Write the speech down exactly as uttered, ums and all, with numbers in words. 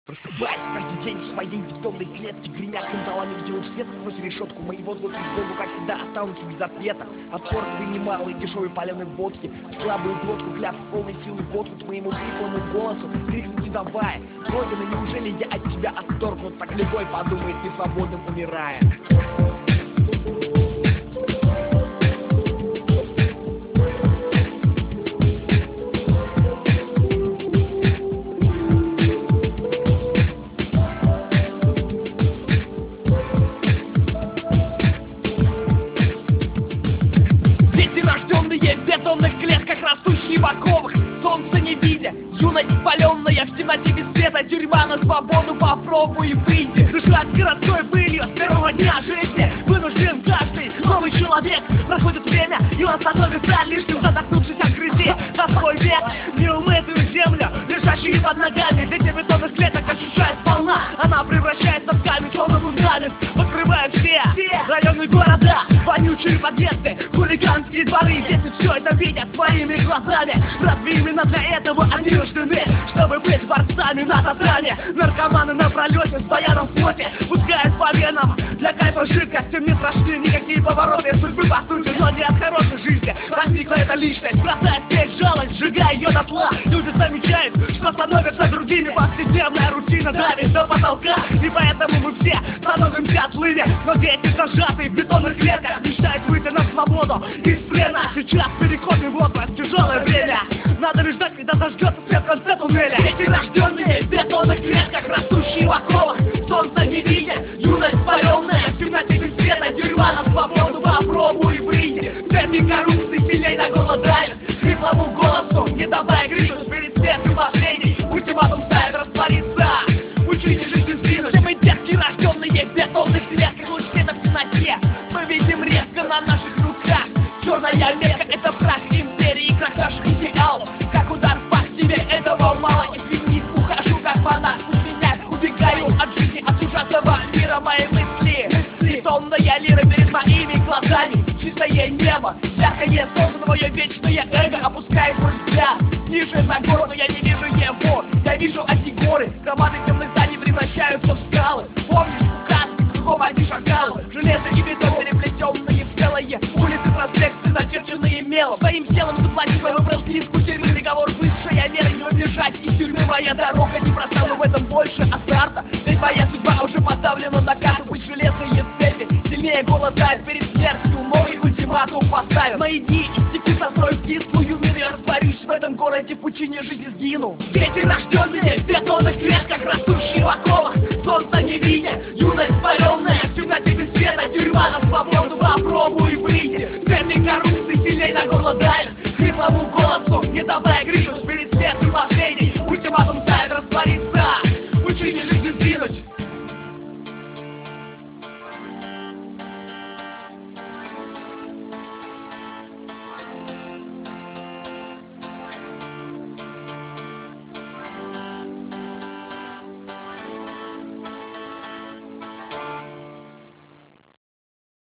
Просыпаясь каждый день в своей бетонной клетке, гремя кандалами, где он свет сквозь решетку моего двухстволку, как всегда, останусь без ответа. От порции немалой дешевой паленой водки, слабую глотку, клятв полной силы воткнут моему хриплому голосу, крикнуть не давая: Родина, неужели я от тебя отторгнут? Так любой подумает, не свободным умирая. Рожденные в бетонных клетках, растущие в оковах, солнца не видя, юность спаленная в темноте без света, тюрьма на свободу, попробуй выйди. Дышать городской пылью с первого дня жизни вынужден каждый новый человек. Проходит время, и он становится лишним, задохнувшись от грязи за свой век. Неумытую землю, лежащую под ногами, дети бетонных клеток ощущают сполна. Она превращается в камень, словно фундамент, покрывая все районы города. Вонючие подъезды, хулиганские дворы, дети все это видят своими глазами. Разве именно для этого они рождены? Чтобы быть борцами на татами. Наркоманы на пролете с баяном в флоте пускают по венам для кайфа жидкости. Не страшны никакие повороты судьбы по сути, но не от хорошей жизни возникла эта личность, бросает петь жалость, сжигая ее дотла. Люди замечают, что становятся другими, повседневная рутина давит до потолка. И поэтому мы все становимся отлыми, но дети зажатые в бетонных клетках мечтают выйти на свободу из плена. Сейчас переходный возраст, тяжелое время. Надо лишь ждать, когда зажжется свет в конце туннеля. Дети, рожденные в бетонных клетках, растущие в оковах, солнца не видя, юность спаленная в темноте без света, тюрьма на свободу, попробуй выйди. Цепи коррупции сильней на голодает, хриплому голосу не давая крикнуть перед смертью последней. Ультиматум ставит раствориться, учите жизни сдвинуть. Все мы детки, рожденные в бетонных клетках, луч света в темноте мы видим резко на наших руках. Черная метка — это прах империи, крах наших идеалов. Как удар в пах, тебе этого мало. Извини, ухожу как монах, пусть меня убегаю от жизни, от ужасного мира. Мои мысли, мысли, тонная лира перед моими глазами. Чистое небо, яркое солнце, твое вечное эго. Опускаю свой взгляд ниже на гору, но я не вижу его. Я вижу одни горы, громады темных зданий превращаются в скалы. Помнишь сказки, кругом одни шакалы, железо и бетон переплетенные в целое. Улицы, проспекты, начерченные мелом. Своим телом заплатить, я выбрал стилку тюрьмы. Приговор высшая мера, не убежать из тюрьмы. Моя дорога не проста, но в этом больше азарта. Ведь моя судьба уже поставлена на карту. Пусть железные цепи сильнее голодают перед смертью. Новый ультиматум поставят. Мои дни истекут, сострою в кислую мир. Я растворюсь в этом городе, в пучине жизни сгину. Дети, рожденные в бетонных клетках,